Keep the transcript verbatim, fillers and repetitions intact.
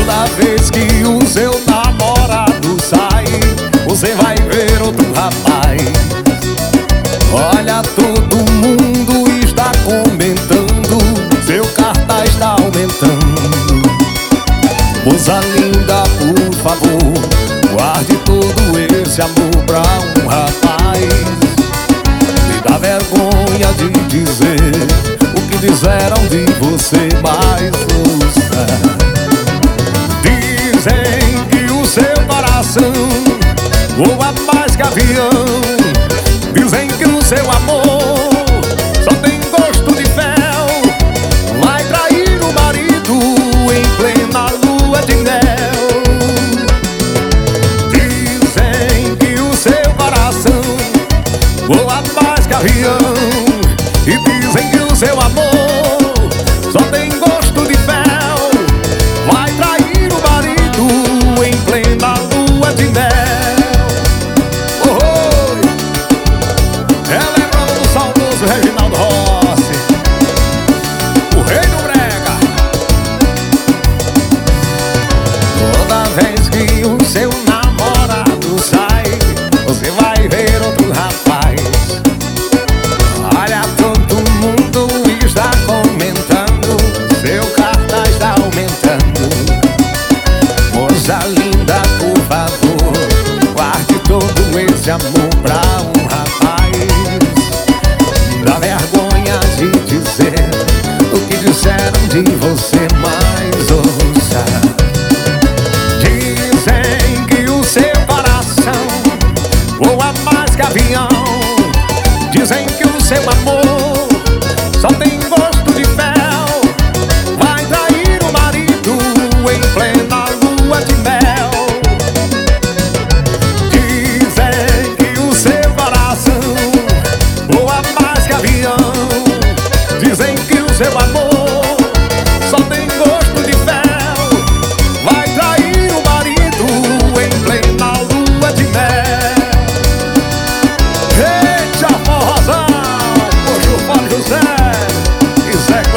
Toda vez que o seu namorado sai, você vai ver outro rapaz. Olha, todo mundo está comentando, seu cartaz está aumentando. Moça linda, por favor, guarde todo esse amor pra um rapaz. Me dá vergonha de dizer o que disseram de você, mas ouça. Dizem que o seu coração voa mais que avião. Dizem que o seu amor só tem gosto de fel. Vai trair o marido em plena lua de mel. Dizem que o seu coração voa mais que avião. E dizem que o seu amor só tem gosto de fel. Vai trair o marido em plena lua de mel. Reginaldo Rossi, o rei do brega. Toda vez que o seu namorado sai, você vai ver outro rapaz. Olha, todo mundo está comentando, seu cartaz está aumentando. Moça linda, por favor, guarde todo esse amor pra um rapaz. Dá vergonha de dizer o que disseram de você, mas ouça. Dizem que o seu coração voa mais que avião. Dizem que o seu amor só tem gosto de fel. Vai trair o marido em plena lua de mel. Dizem que o seu coração voa mais que avião. Dizem que o seu amor só tem gosto de fel. Vai trair o marido em plena lua de mel. Eita, forrozão, Poxa, o Paulo José e Zé